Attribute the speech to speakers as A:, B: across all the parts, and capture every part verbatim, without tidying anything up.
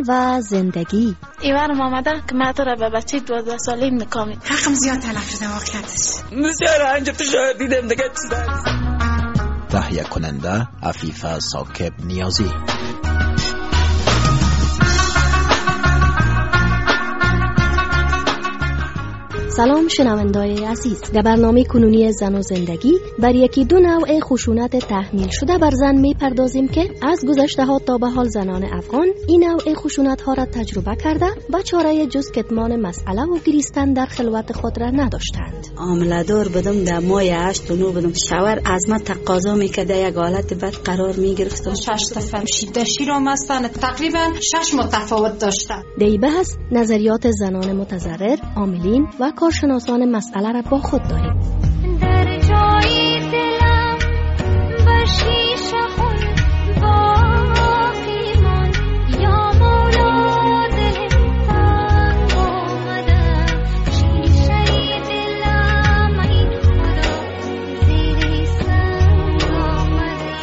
A: و زندگی.
B: ایوانم آمده که ما تو را به بچه دوازده ساله میکامید.
C: حقم زیاد تلف شده واقعیتش.
D: بسیار انجا تو شاید دیدم دیگه چی دارست.
E: تهیه کننده عفیفه ثاقب نیازی.
A: سلام شنوندای عزیز، در برنامه کنونی زن و زندگی بر یکی دو نوع خشونت تحمیل شده بر زن میپردازیم که از گذشته ها تا به حال زنان افغان این نوع خشونت ها را تجربه کرده و چاره جز کتمان مسئله و گریستن در خلوت خود را نداشتند.
F: عامله دار بدم در ماه هشت و نو بدم شوهر از من تقاضا میکرده یک حالت بد قرار میگرفتم.
C: شش دفعه شیده شیرام هستن، تقریبا شش متفاوت داشتن.
A: دی بحث نظریات زنان متضرر، عاملین و کارشناسان مسئله را با خود داریم.
G: در جای دلم بشیش خون باقی من یا مولا دلم تنگ آمده شیشه دلم ای خدا زیر سنگ آمده.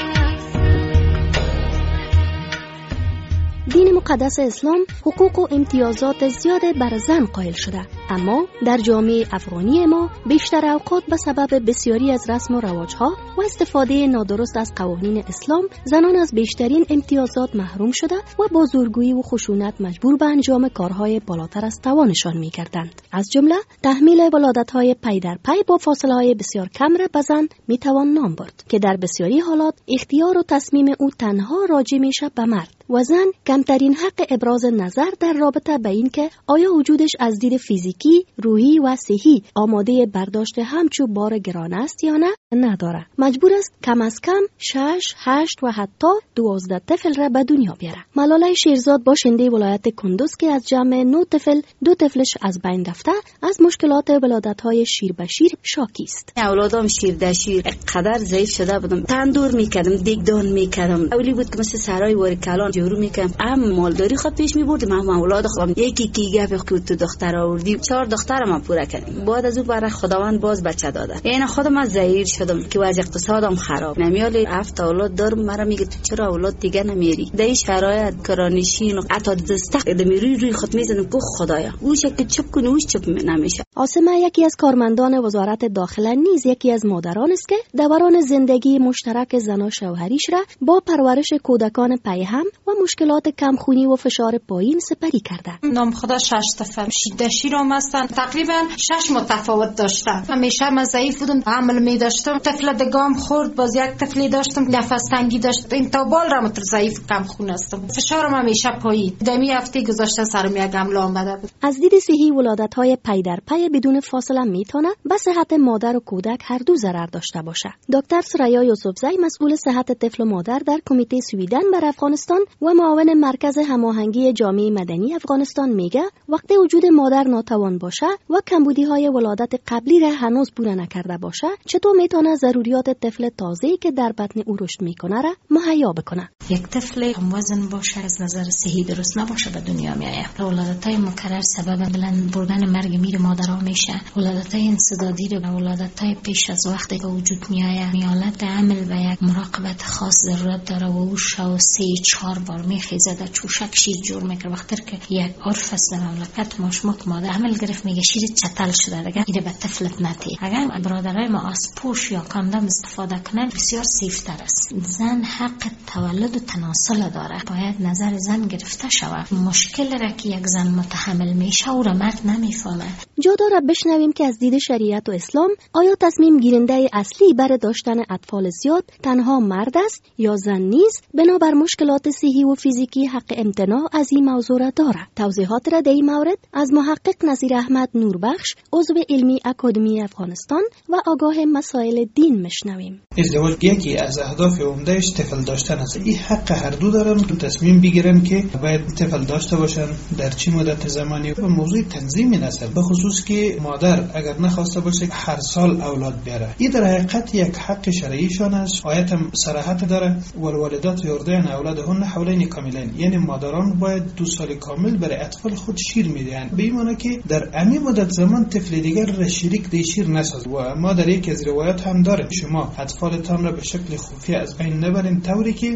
A: دین مقدس اسلام حقوق و امتیازات زیاد بر زن قائل شده، اما در جامعه افغانی ما بیشتر اوقات به سبب بسیاری از رسم و رواج‌ها و استفاده نادرست از قوانین اسلام زنان از بیشترین امتیازات محروم شده و با زورگویی و خشونت مجبور به انجام کارهای بالاتر از توانشان می‌کردند. از جمله تحمیل ولادت‌های پی در پی با فاصله‌های بسیار کم را به زن می‌توان نام برد که در بسیاری حالات اختیار و تصمیم او تنها راجع میشه به مرد و زن کمترین حق ابراز نظر در رابطه به این که آیا وجودش از دید فیزیکی، روحی و صحی آماده برداشت همچو بار گران است یا نه نداره. مجبور است کم از کم شش، هشت و حتی دوازده طفل را به دنیا بیاره. ملاله شیرزاد باشنده ولایت کندوز که از جمع نه طفل دو طفلش از بین رفته از مشکلات ولادت‌های شیر به شیر شاکی است.
F: اولادام شیر در شیر قدر ضعیف شده بودم، تندور میکردم، دیگدان میکردم. اولی بود که مثل سرای واری کلان جورو میکردم. هم مالداری خود پیش میبردم، هم اولاد خودم یکی کی گپ که تو دختر آوردی چهار دخترم پورا کردیم. بعد از اون برای خداوند باز بچه داده. یعنی خودم از ضعیف شدم که وضع اقتصادم خراب. نمیاله هفت اولاد دارم، مرا میگه تو چرا اولاد دیگه نمیاری؟ در این شرایط کرانشین و حتی دستق دمیری روی خود میزنم که خدایا اوش که چپ کنی اوش چپ نمیشه.
A: عاصمه یکی از کارمندان وزارت داخله نیز یکی از مادران است که دوران زندگی مشترک زن و شوهریش را با پرورش کودکان پیهم و مشکلات کمخونی و فشار پایین سپری کرده.
C: نام خدا شش دفعه شیده شیرام هستن، تقریبا شش متفاوت داشتن. همیشه من ضعیف بودم، عمل می داشتم، طفل دگام خورد، باز یک طفلی داشتم نفس تنگی داشت. این تا بال را متر ضعیف کم خون هستم، فشارم همیشه پایین. دمی هفته گذشته سرم یک حمله آمده بود.
A: از دید صحی ولادت های پی در پی بدون فاصله میتونه به صحت مادر و کودک هر دو ضرر داشته باشه. دکتر سریا یوسفزی مسئول صحت طفل و مادر در کمیته سویدن بر افغانستان و معاون مرکز هماهنگی جامعه مدنی افغانستان میگه وقتی وجود مادر ناتوان باشه و کمبودی‌های ولادت قبلی را هنوز پوره نکرده باشه چطور میتونه ضروریات طفل تازه‌ای که در بطن او رشد میکنه را مهیا بکنه.
H: یک طفل کم وزن باشه از نظر صحی درست نباشه به دنیا میاد. ولادت‌های مکرر سبب بلند بردن مرگ میر مادرها میشه. ولادت‌های انسدادی رو ولادت‌های پیش از وقتی که وجود میاد میالت عمل و یک مراقبت خاص ضرورت داره و او شو سه چهار بار میخیزه در چوشک شیر جور میکنه. وقتی که یک عرف است در مملکت ماشمک ماده عمل گرفت میگه شیر چتل شده دیگه ایده به طفلت نتی. اگر برادرای ما از پوش یا کاندوم استفاده کنن بسیار سیف تر است. زن حق تولد و تناسل داره، باید نظر زن گرفته شود. مشکل را که یک زن متحمل میشه او را مرد نمیفهمه.
A: جا داره بشنویم که از دید شریعت و اسلام آیا تصمیم گیرنده اصلی برای داشتن اطفال زیاد تنها مرد است یا زن نیز بنابر مشکلات صحی و فیزیکی حق امتناع از این موضوع را دارد. توضیحات را در این مورد از محقق نظیر احمد نوربخش عضو علمی اکادمی افغانستان و آگاه مسائل دین مشنویم.
I: ازدواج یکی از اهداف عمدهش طفل داشتن است. این حق هر دو دارن تصمیم بگیرن که باید طفل داشته باشن در چه مدت زمانی. و موضوع تنظیم نسل به خصوص که مادر اگر نخواسته باشه هر سال اولاد بیاره، این در حقیقت یک حق شرعیشان است. آیت هم صراحت داره والوالدات یرضعن اولادهن حولین کاملین، یعنی مادران باید دو سال کامل برای اطفال خود شیر میدهند، به این معنی که در امی مدت زمان طفل دیگر را شریک در شیر نساز. و ما در یک از روایات هم داره شما اطفالتان را به شکل خفیه از بین نبرین طوری که مادر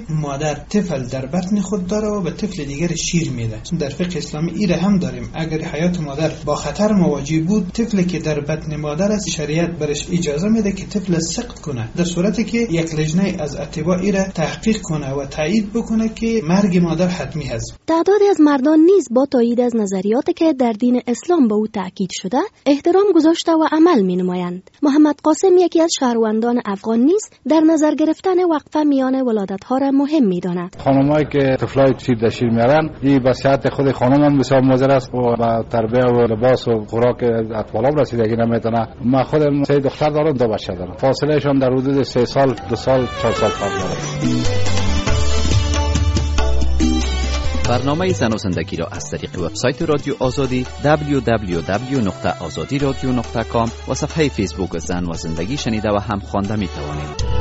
I: مادر طفل در بطن خود داره و به طفل دیگر شیر میده. در فقه اسلامی ایره هم داریم، اگر حیات مادر با خطر مواجه بود، طفلی که در بطن مادر است شریعت برش اجازه میده که طفل سقط کنه، در صورتی که یک لجنه از اتباع ایره تحقیق کنه و تایید بکنه که مرگ مادر حتمی هست.
A: تعدادی از مردان نیز با تایید از نظریاتی که در دین اسلام به او تاکید شده احترام گذاشته و عمل می‌نمایند. محمد قاسم یکی از شهروندان افغان نیز در نظر گرفتن وقفه میان ولادت‌ها را مهم می‌داند.
J: خانمایی که طفلای شیر در شیر میارن، این به صحت خود خانم هم بسیار مضر است و به تربیت و لباس و خوراک اطفالام رسیدگی نمیتونه. من خودم سه دختر دارم، دو بچه دارم. فاصلهشون در حدود سه سال، دو سال، چهار سال فرق داره.
K: برنامه زن و زندگی را از طریق وبسایت رادیو آزادی دبلیو دبلیو دبلیو نقطه آزادی رادیو نقطه کام و صفحه فیسبوک زن و زندگی شنیده و هم خوانده می توانید.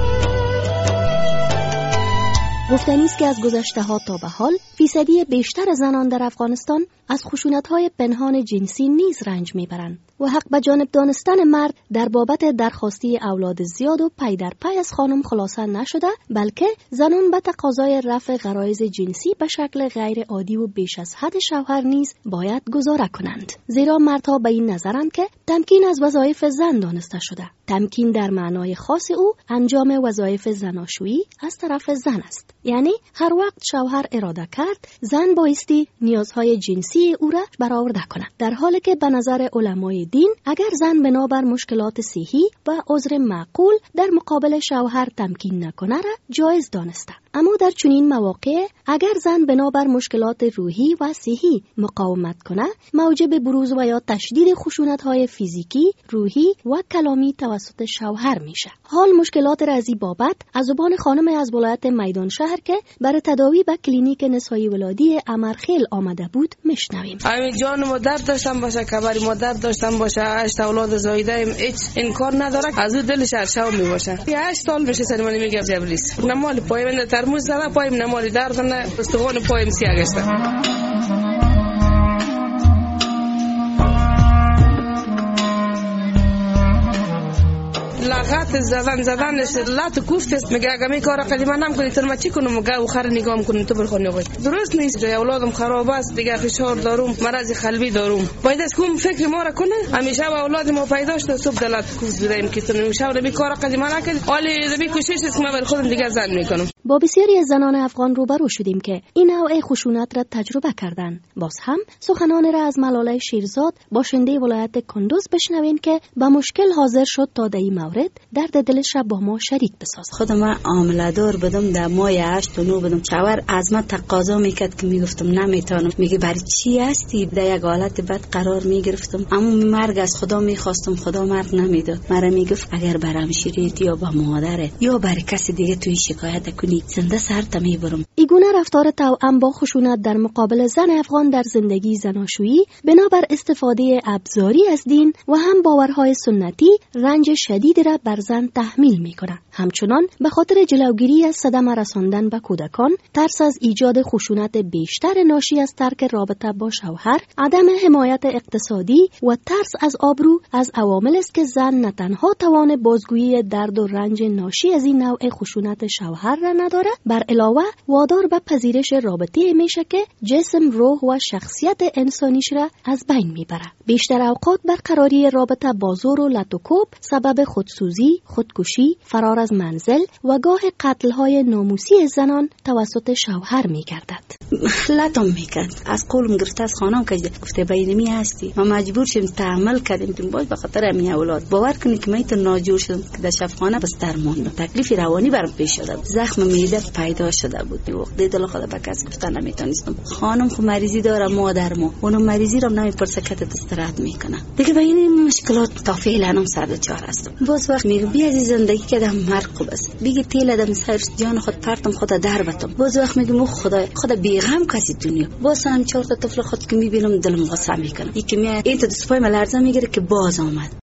A: گفتنی است که از گذشته ها تا به حال فیصدی بیشتر زنان در افغانستان از خشونت‌های پنهان جنسی نیز رنج میبرند و حق به جانب دانستن مرد در بابت درخواستی اولاد زیاد و پی در پی از خانم خلاصه نشده، بلکه زنان به تقاضای رفع غرایز جنسی به شکل غیر عادی و بیش از حد شوهر نیز باید گزاره کنند، زیرا مردها به این نظرند که تمکین از وظایف زن دانسته شده. تمکین در معنای خاص او انجام وظایف زناشویی از طرف زن است، یعنی هر وقت شوهر اراده کرد زن بایستی نیازهای جنسی او را برآورده کند، در حالی که به نظر علمای دین اگر زن بنابر مشکلات صحی و عذر معقول در مقابل شوهر تمکین نکنه را جایز دانسته. اما در چنین مواقع اگر زن بنابر مشکلات روحی و صحی مقاومت کنه، موجب بروز و یا تشدید خشونت‌های فیزیکی، روحی و کلامی توسط شوهر میشه. حال مشکلات را از این بابت از زبان خانم از ولایت میدان شهر که برای تداوی به کلینیک نسایی ولادی امرخیل آمده بود میشنویم.
L: همین جان مادر داشتم باشه، کبر مادر داشتم باشه، هشت اولاد زایده ایم، هیچ انکار نداره، از او دلش ارشاو میباشه. هشت سال بشه سر من میگه جبریس نمال پای من ترمز زده، پایم نمالی درد نه، استخوان پایم سیاه گشته. لغت زدن زدنش لات کوفت میگه اگه می کار قدیما نمیکنی تو ما چی کنم؟ میگه آخر نگاه میکنم تو برخون نگاه. درست نیست، جای اولادم خراب است دیگه، فشار دارم، مرض قلبی دارم، باید از کوم فکر ما را کنه. همیشه اولاد ما پیدا شد صبح دلات کوفت بدیم که تو نمیشه می کار قدیما نکنی، ولی می کوشش است ما بر خودم دیگه زن میکنم.
A: با بسیاری از زنان افغان روبرو شدیم که این نوع خشونت را تجربه کردند. باز هم سخنان را از ملاله شیرزاد باشنده ولایت کندوز بشنوین که با مشکل حاضر شد تا در این مورد درد دلش را با ما شریک بسازد.
F: خودم عامله دار بدم، در ماه هشت و نو بدم. شوهر از من تقاضا میکرد که میگفتم نمیتونم. میگه برای چی هستی؟ در یک حالت بد قرار میگرفتم، اما مرگ از خدا میخواستم، خدا مرگ نمیداد. مرا میگفت اگر برام شیریت یا با مادره یا برای کسی دیگه توی شکایت کنی زنده سرت میبرم.
A: ایگونه رفتار توأم با خشونت در مقابل زن افغان در زندگی زناشویی بنابر استفاده ابزاری از دین و هم باورهای سنتی رنج شدید را بر زن تحمیل میکنه. همچنان به خاطر جلوگیری از صدمه رساندن به کودکان، ترس از ایجاد خشونت بیشتر ناشی از ترک رابطه با شوهر، عدم حمایت اقتصادی و ترس از آبرو از عوامل است که زن نه تنها توان بازگویی درد و رنج ناشی از این نوع خشونت شوهر را نداره، بر علاوه وادار به پذیرش رابطه میشه که جسم، روح و شخصیت انسانیش را از بین میبره. بیشتر اوقات برقراری رابطه با زور و لطوکوب سبب خودسوزی، خودکشی، فرار از منزل و گاه قتل‌های ناموسی زنان توسط شوهر می‌گردد.
F: لطم میکرد، از قولم گرفته، از خانم که گفته بینمی هستی، ما مجبور شدیم تحمل کردیم باز به خاطر همین اولاد. باور کنید که من تو ناجور شدم که در شفاخانه بستر موندم، تکلیف روانی برام پیش شده بود، زخم معده پیدا شده بود، وقت دل خود به کس گفتن نمیتونستم. خانم خو مریضی داره، مادر ما اون مریضی رو نمیپرسه که استراحت میکنه دیگه. به این مشکلات تا فعلا هم سر و چهار هستم. باز وقت میگم بیا از زندگی که دم مرگ خوب است، بگی تیل دم سر جان خود پرتم خدا در بتم. باز وقت میگم خدا خدا بیغم کسی دنیا. باز هم چهار تا طفل خود که میبینم دلم غصه میکنه. یکی میاد این تو دست پای ملرزه میگیره که باز آمد.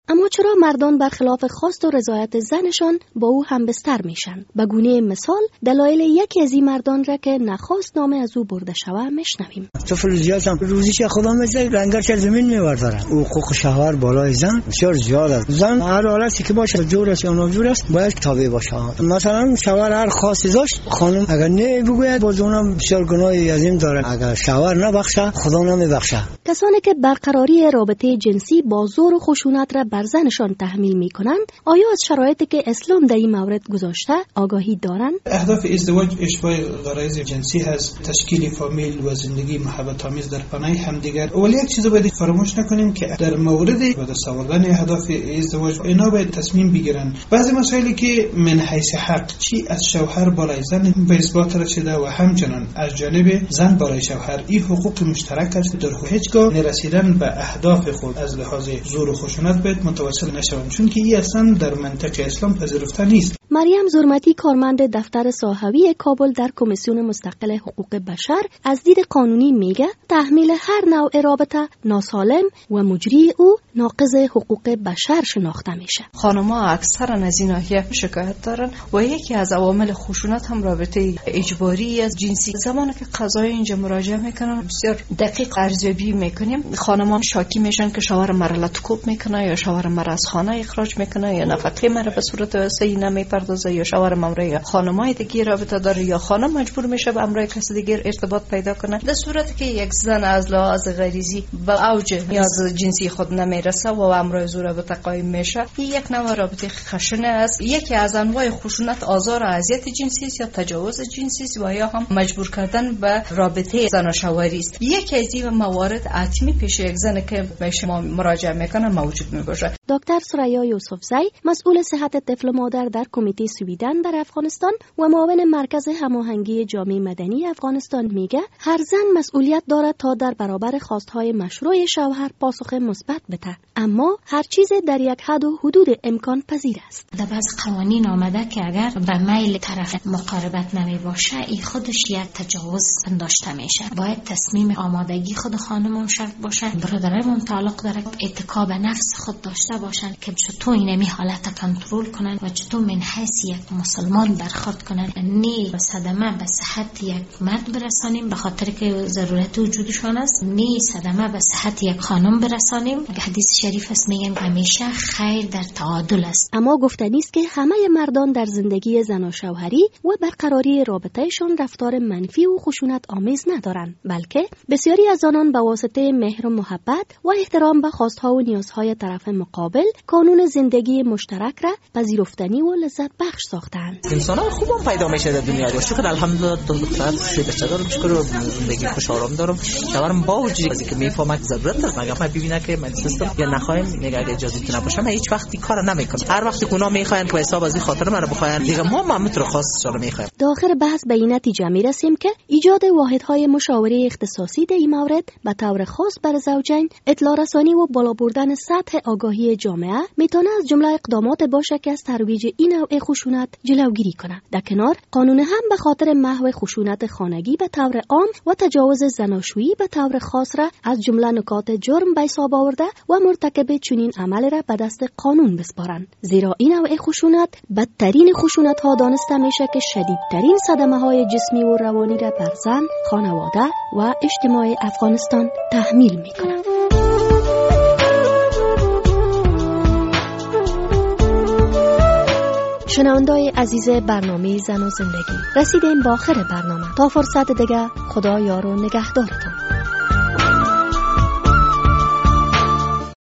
A: اما چرا مردان برخلاف خواست و رضایت زنشان با او همبستر میشن؟ به گونه مثال دلایل یکی از این مردان را که نخواست نامه از او برده شود میشنویم.
M: طفل زیاد هم روزیش خدا میزه رنگش زمین میورداره. حقوق شوهر بالای زن بسیار زیاد است. زن هر حالتی که باشه جور است یا ناجور است باید تابع باشه. مثلا شوهر هر خاصی داشت خانم اگر نه بگوید باز اونم بسیار گناهی عظیم داره. اگر شوهر نبخشه خدا نمیبخشه.
A: کسانی که برقراری رابطه جنسی با زور و خشونت را بر زنشان تحمیل میکنند آیا از شرایطی که اسلام در این مورد گذاشته آگاهی دارند؟
I: اهداف ازدواج اشباع غرایز جنسی هست، تشکیل فامیل و زندگی محبت آمیز در پناه همدیگر. ولی یک چیز باید فراموش نکنیم که در مورد به دست آوردن اهداف ازدواج اینا باید تصمیم بگیرن. بعضی مسائلی که من حیث حق چی از شوهر بالای زن به اثبات رسیده و همچنان از جانب زن بالای شوهر این حقوق مشترک است. در هیچگاه نرسیدن به اهداف خود از لحاظ زور و خشونت باید متوسل نشوند، چون که این اصلا در منطق اسلام پذیرفته نیست.
A: مریم زرمتی کارمند دفتر ساحوی کابل در کمیسیون مستقل حقوق بشر از دید قانونی میگه تحمیل هر نوع رابطه ناسالم و مجری او ناقض حقوق بشر شناخته میشه.
N: خانم‌ها اکثرا از این ناحیه شکایت دارن و یکی از عوامل خشونت هم رابطه اجباری از جنسی. زمانی که قضایی اینجا مراجعه میکنن بسیار دقیق ارزیابی میکنیم. خانمان شاکی میشن که شوهر مرا لطکوب میکنه یا شوهر مرا از خانه اخراج میکنه یا نفقه مرا به صورت صحیح نمیپردازه یا شوهر امرای خانمای دیگه رابطه داره یا خانم مجبور میشه به امرای کسی دیگه ارتباط پیدا کنه. در صورتی که یک زن از لحاظ غریزی به اوج نیاز جنسی خود نمیرسه و امرای زور رابطه قایم میشه، این یک نوع رابطه خشنه است. یکی از انواع خشونت آزار و اذیت جنسی است یا تجاوز جنسی است و یا هم مجبور کردن به رابطه زن و شوهری است. یکی از این موارد حتمی پیش یک زن که به شما مراجعه میکنه موجود میباشه.
A: دکتر سریا یوسفزی مسئول صحت طفل مادر در کمیته سویدن در افغانستان و معاون مرکز هماهنگی جامعه مدنی افغانستان میگه هر زن مسئولیت دارد تا در برابر خواستهای مشروع شوهر پاسخ مثبت بده، اما هر چیز در یک حد و حدود امکان پذیر است.
H: در بعض قوانین آمده که اگر به میل طرف مقاربت نمی باشه این خودش یک تجاوز پنداشته میشه. باید تصمیم آمادگی خود خانم شرط باشه. برادرای متعلق داره اتکا به نفس خود داشته باشن که چطور اینمی حالت کنترل کنن و چطور من حیث یک مسلمان برخورد کنن، نه به صدمه به صحت یک مرد برسانیم به خاطر که ضرورت وجودشان است، نه صدمه به صحت یک خانم برسانیم. حدیث شریف است میگن همیشه خیر در تعادل است.
A: اما گفتنی است که همه مردان در زندگی زن و شوهری و برقراری رابطهشان رفتار منفی و خشونت آمیز ندارند، بلکه بسیاری از آنان به واسطه مهر و محبت و احترام به خواستها و نیازهای طرف مقابل قانون زندگی مشترک را پذیرفتنی و لذت بخش ساختند.
D: انسان‌ها خوبم پیدا میشه در دنیا. شکر الحمدلله دو دختر سه بچه دارم، شکر زندگی خوش آرام دارم. شوهرم با وجودی از اینکه میفهمه ضرورت داره مگه ما ببینه که من سیستم یا نخوایم میگه اگه اجازه نباشه من هیچ وقتی کار نمیکنم. هر وقتی اونا میخواین که حساب از این خاطر من بخواین دیگه ما ما متر خاص شده میخوایم.
A: داخل بحث به این نتیجه میرسیم که ایجاد واحدهای مشاوره اختصاصی در این مورد به طور خاص بر زوجین اطلاع رسانی و بالا بردن سطح آگاهی جامعه میتونه از جمله اقدامات باشه که از ترویج این نوع خشونت جلوگیری کنه. در کنار قانون هم به خاطر محو خشونت خانگی به طور عام و تجاوز زناشویی به طور خاص را از جمله نکات جرم به حساب آورده و مرتکب چنین عمل را به دست قانون بسپارند، زیرا این نوع خشونت بدترین خشونت ها دانسته میشه که شدیدترین صدمه های جسمی و روانی را بر زن، خانواده و اجتماع افغانستان تحمیل میکنه. شنوندای عزیز برنامه زن و زندگی، رسیدیم به آخر برنامه. تا فرصت دیگه خدا یار و نگهدارتون.